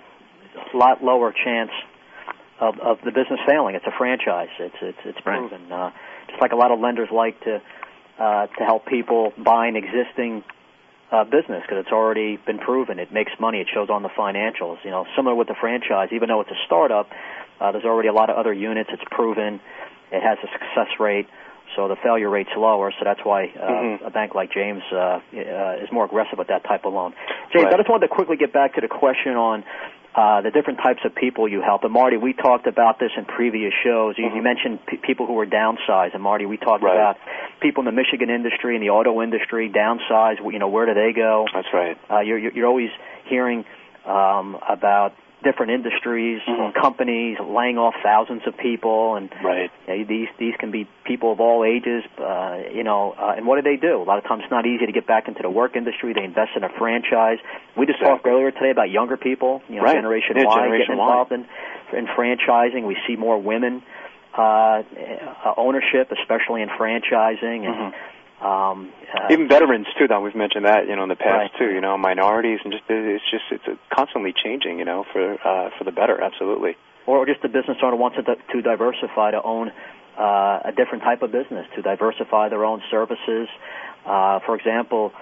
lower chance of the business failing. It's a franchise. It's proven. Right. Just like a lot of lenders like to help people buy an existing business because it's already been proven. It makes money. It shows on the financials. Similar with the franchise, even though it's a startup, there's already a lot of other units. It's proven. It has a success rate, so the failure rate's lower. So that's why a bank like James is more aggressive with that type of loan. James, I just wanted to quickly get back to the question on the different types of people you help. And Marty, we talked about this in previous shows. You mentioned people who were downsized. And Marty, we talked about people in the Michigan industry and the auto industry downsize. Where do they go? That's right. You're always hearing about different industries, companies laying off thousands of people, and these can be people of all ages. And what do? A lot of times, it's not easy to get back into the work industry. They invest in a franchise. We just talked earlier today about younger people, Generation Y, getting involved in franchising. We see more women ownership, especially in franchising, and even veterans too. That we've mentioned that in the past too. Minorities, and it's constantly changing. For the better, absolutely. Or just the business owner wants to diversify, to own a different type of business, to diversify their own services. For example,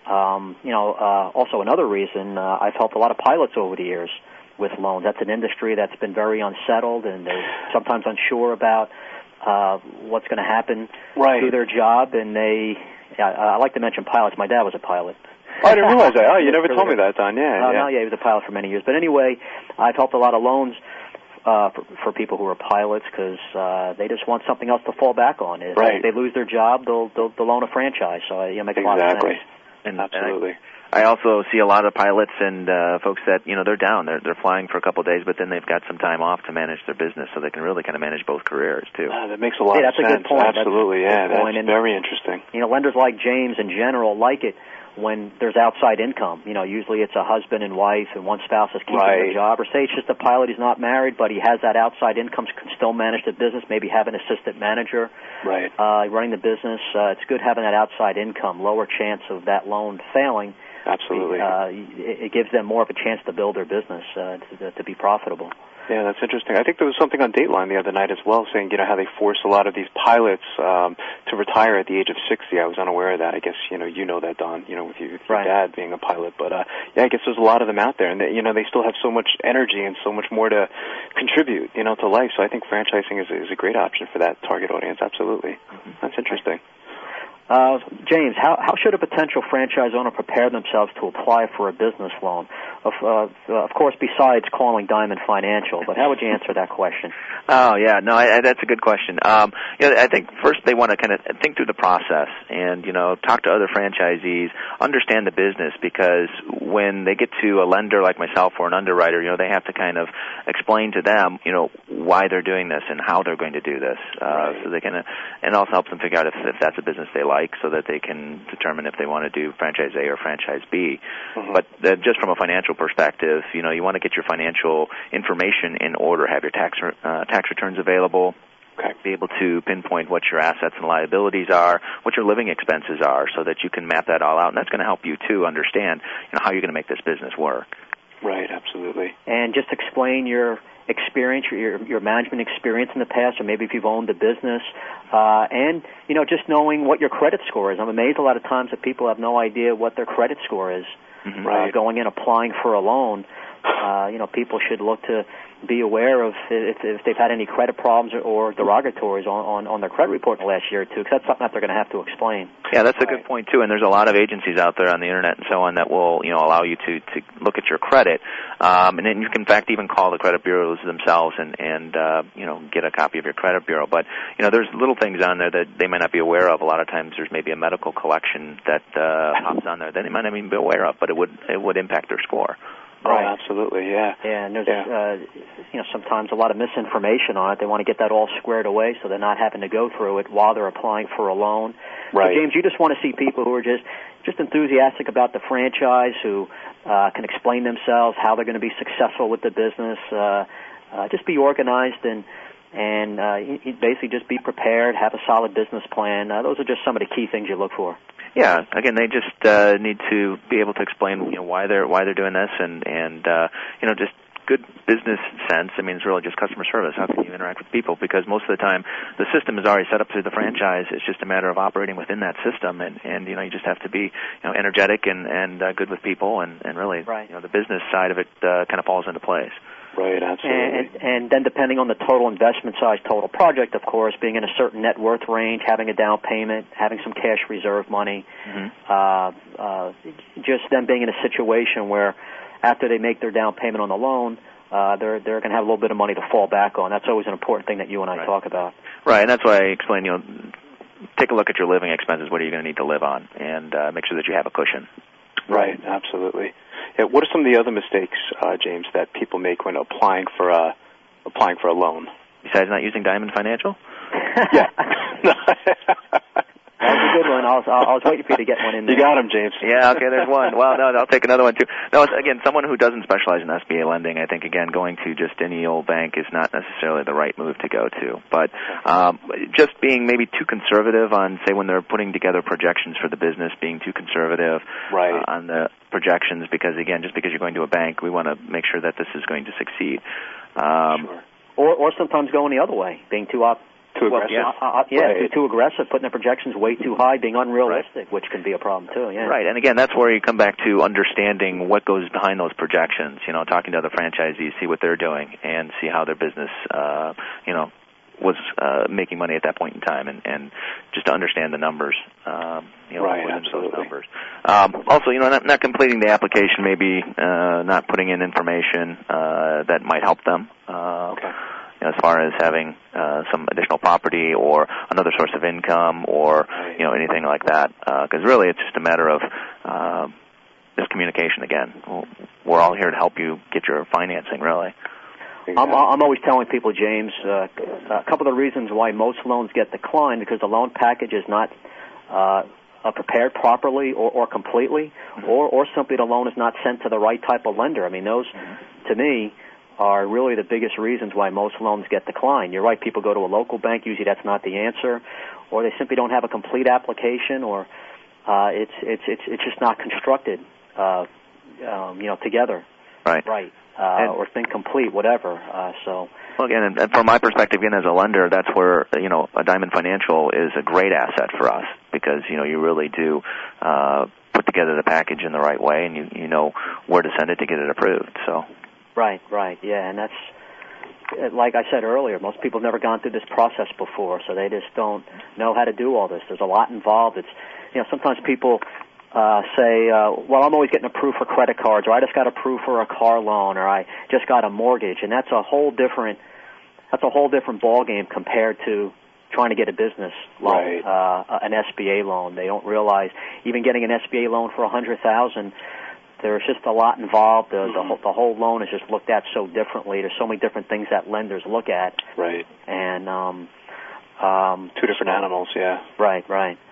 also another reason, I've helped a lot of pilots over the years with loans. That's an industry that's been very unsettled, and they're sometimes unsure about what's going to happen to their job. And I like to mention pilots. My dad was a pilot. Oh, I didn't realize that. Oh, you never told me that, Don. Yeah. No, he was a pilot for many years. But anyway, I've helped a lot of loans for people who are pilots, because they just want something else to fall back on. If they lose their job, they'll loan a franchise. So it makes a lot of sense. Absolutely. I also see a lot of pilots and folks that they're down. They're flying for a couple of days, but then they've got some time off to manage their business, so they can really kind of manage both careers too. That makes a lot of sense. That's a good point. Absolutely, that's very interesting. Lenders like James in general like it when there's outside income. Usually it's a husband and wife, and one spouse is keeping their job, or say it's just a pilot, he's not married, but he has that outside income, can still manage the business, maybe have an assistant manager running the business. It's good having that outside income, lower chance of that loan failing. Absolutely. It gives them more of a chance to build their business, to be profitable. Yeah, that's interesting. I think there was something on Dateline the other night as well, saying how they force a lot of these pilots to retire at the age of 60. I was unaware of that. I guess you know that, Don. With your dad being a pilot, but I guess there's a lot of them out there, and they still have so much energy and so much more to contribute to life. So I think franchising is a great option for that target audience. Absolutely, that's interesting. James, how should a potential franchise owner prepare themselves to apply for a business loan? Of course, besides calling Diamond Financial, but how would you answer that question? Oh, yeah, no, that's a good question. I think first they want to kind of think through the process and, talk to other franchisees, understand the business, because when they get to a lender like myself or an underwriter, they have to kind of explain to them, why they're doing this and how they're going to do this. So they can, and also help them figure out if that's a business they like, so that they can determine if they want to do franchise A or franchise B. But just from a financial perspective, you want to get your financial information in order, have your tax returns available, be able to pinpoint what your assets and liabilities are, what your living expenses are, so that you can map that all out, and that's going to help you to understand how you're going to make this business work. Right, absolutely. And just explain your experience, your management experience in the past, or maybe if you've owned a business, and just knowing what your credit score is. I'm amazed a lot of times that people have no idea what their credit score is. Going in, applying for a loan. People should look to be aware of if they've had any credit problems or derogatories on their credit report in the last year or two, because that's something that they're going to have to explain. Yeah, that's a good point too. And there's a lot of agencies out there on the internet and so on that will allow you to look at your credit, and then you can in fact even call the credit bureaus themselves and get a copy of your credit bureau. But there's little things on there that they might not be aware of. A lot of times there's maybe a medical collection that pops on there that they might not even be aware of, but it would impact their score. Right, absolutely, yeah. And there's, sometimes a lot of misinformation on it. They want to get that all squared away so they're not having to go through it while they're applying for a loan. Right. So, James, you just want to see people who are just enthusiastic about the franchise, who can explain themselves, how they're going to be successful with the business. Just be organized and basically just be prepared, have a solid business plan. Those are just some of the key things you look for. Yeah, again, they just need to be able to explain why they're doing this, and just good business sense. I mean, it's really just customer service. How can you interact with people? Because most of the time, the system is already set up through the franchise. It's just a matter of operating within that system, and you just have to be energetic and good with people, and really the business side of it kind of falls into place. Right, absolutely. And then depending on the total investment size, total project, of course, being in a certain net worth range, having a down payment, having some cash reserve money, just them being in a situation where after they make their down payment on the loan, they're going to have a little bit of money to fall back on. That's always an important thing that you and I talk about. Right, and that's why I explain, take a look at your living expenses. What are you going to need to live on? And make sure that you have a cushion. Right, absolutely. Yeah, what are some of the other mistakes, James, that people make when applying for a loan? Besides not using Diamond Financial? Yeah. That was a good one. I was waiting for you to get one in there. You got him, James. Yeah, okay, there's one. Well, no, I'll take another one, too. No, it's, again, someone who doesn't specialize in SBA lending, I think, again, going to just any old bank is not necessarily the right move to go to. But just being maybe too conservative on, say, when they're putting together projections for the business, being too conservative on the projections, because, again, just because you're going to a bank, we want to make sure that this is going to succeed. Sure. Or sometimes going the other way, being too aggressive. Too aggressive, putting the projections way too high, being unrealistic, which can be a problem too. Yeah. Right, and again, that's where you come back to understanding what goes behind those projections. Talking to other franchisees, see what they're doing, and see how their business, was making money at that point in time, and just to understand the numbers. Those numbers. Also, not completing the application, maybe not putting in information that might help them. As far as having some additional property or another source of income or anything like that, because really it's just a matter of just communication. Again, we're all here to help you get your financing. Really, I'm always telling people, James, a couple of the reasons why most loans get declined because the loan package is not prepared properly or completely, or simply the loan is not sent to the right type of lender. I mean, those to me are really the biggest reasons why most loans get declined. You're right, people go to a local bank, usually that's not the answer, or they simply don't have a complete application, or it's just not constructed together. Right. Or think complete, whatever. Well, again, and from my perspective, again, as a lender, that's where, a Diamond Financial is a great asset for us because, you really do put together the package in the right way and you know where to send it to get it approved, so. Right, yeah, and that's, like I said earlier, most people have never gone through this process before, so they just don't know how to do all this. There's a lot involved. It's, sometimes people say, well, I'm always getting approved for credit cards, or I just got approved for a car loan, or I just got a mortgage, and that's a whole different ball game compared to trying to get a business loan, an SBA loan. They don't realize even getting an SBA loan for $100,000. There's just a lot involved. The whole loan is just looked at so differently. There's so many different things that lenders look at. Right. And two different animals, yeah. Right.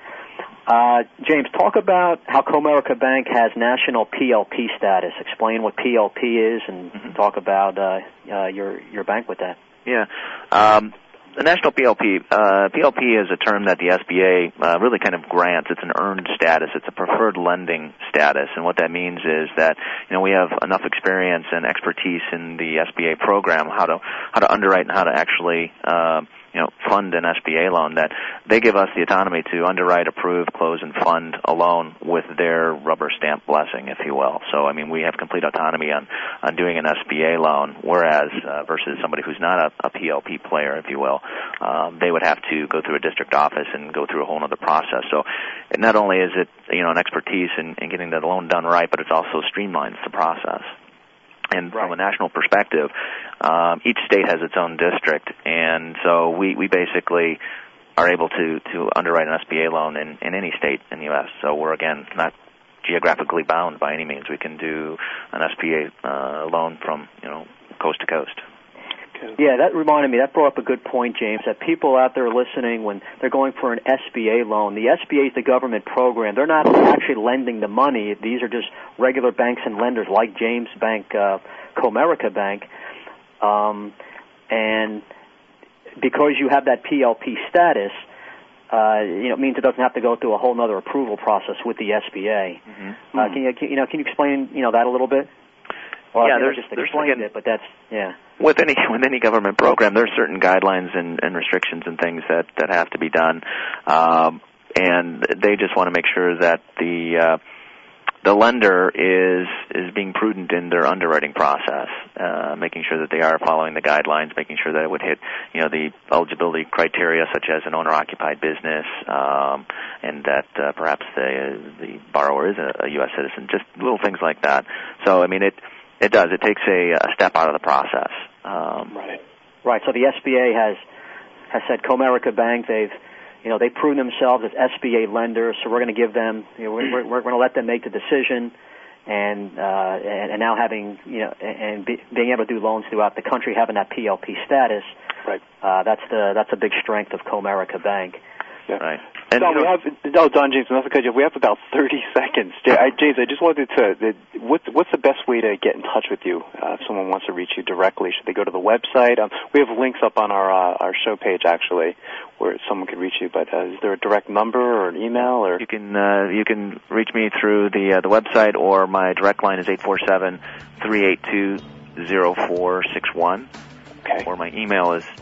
James, talk about how Comerica Bank has national PLP status. Explain what PLP is, and talk about your bank with that. Yeah. The national PLP is a term that the SBA really kind of grants. It's an earned status. It's a preferred lending status, and what that means is that we have enough experience and expertise in the SBA program, how to underwrite and how to actually fund an SBA loan, that they give us the autonomy to underwrite, approve, close, and fund a loan with their rubber stamp blessing, if you will. So, we have complete autonomy on doing an SBA loan, whereas versus somebody who's not a PLP player, if you will, they would have to go through a district office and go through a whole other process. So, not only is it an expertise in getting the loan done right, but it also streamlines the process. And from a national perspective, each state has its own district, and so we basically are able to underwrite an SBA loan in any state in the U.S. So we're, again, not geographically bound by any means. We can do an SBA loan from, coast to coast. Yeah, that reminded me, that brought up a good point, James, that people out there listening, when they're going for an SBA loan, the SBA is the government program. They're not actually lending the money. These are just regular banks and lenders like James Bank, Comerica Bank. And because you have that PLP status, it means it doesn't have to go through a whole other approval process with the SBA. Can you explain, that a little bit? Well, yeah, there's explained it, but that's, yeah. With any government program, there's certain guidelines and restrictions and things that have to be done, and they just want to make sure that the lender is being prudent in their underwriting process, making sure that they are following the guidelines, making sure that it would hit the eligibility criteria such as an owner-occupied business, and that perhaps the borrower is a U.S. citizen, just little things like that. So it does. It takes a step out of the process. Right. So the SBA has said Comerica Bank, they've proven themselves as SBA lenders, so we're going to give them, we're going to let them make the decision, and now having, being able to do loans throughout the country, having that PLP status. Right. That's a big strength of Comerica Bank. Yeah. Right. Don James, not to cut you off. We have about 30 seconds. James, I just wanted to, what's the best way to get in touch with you if someone wants to reach you directly? Should they go to the website? We have links up on our show page, actually, where someone could reach you, but is there a direct number or an email? Or You can reach me through the website, or my direct line is 847-382-0461. Okay. Or my email is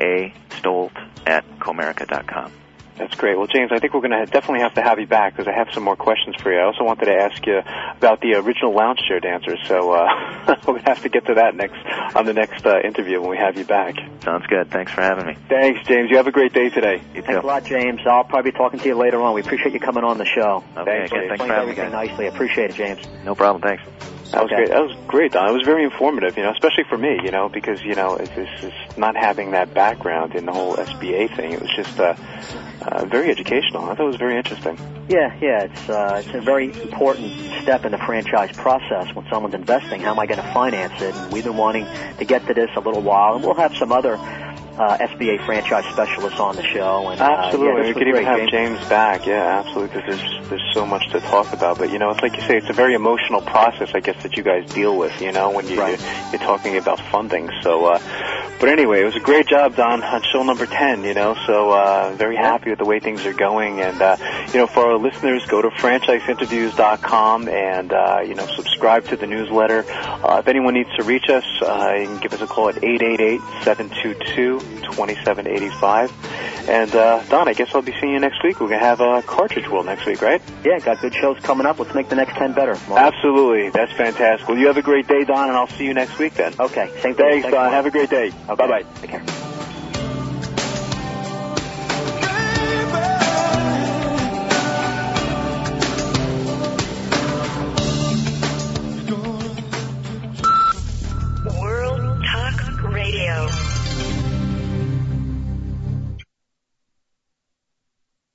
jastolt@comerica.com. That's great. Well, James, I think we're going to definitely have to have you back because I have some more questions for you. I also wanted to ask you about the original lounge chair dancers, so we're going to have to get to that on the next interview when we have you back. Sounds good. Thanks for having me. Thanks, James. You have a great day today. You too. Thanks a lot, James. I'll probably be talking to you later on. We appreciate you coming on the show. Okay, thanks for having me, guys. Nicely. I appreciate it, James. No problem. Thanks. That was great. That was great, Don. It was very informative, especially for me, because, it's not having that background in the whole SBA thing. It was just very educational. I thought it was very interesting. Yeah, it's a very important step in the franchise process when someone's investing. How am I going to finance it? And we've been wanting to get to this a little while, and we'll have some other SBA franchise specialists on the show. And, absolutely. We could even have James back. Yeah, absolutely, because there's so much to talk about. But, it's like you say, it's a very emotional process, I guess, that you guys deal with, when you're talking about funding. So, but anyway, it was a great job, Don, on show number 10, so very happy with the way things are going. And, for our listeners, go to franchiseinterviews.com and, subscribe to the newsletter. If anyone needs to reach us, you can give us a call at 888-722-2785. And, Don, I guess I'll be seeing you next week. We're going to have a Cartridge World next week, right? Yeah, got good shows coming up. Let's make the next 10 better. Absolutely. That's fantastic. Well, you have a great day, Don, and I'll see you next week then. Okay. Same thing. Thanks, Don. Have a great day. Okay. Bye-bye. Take care. World Talk Radio.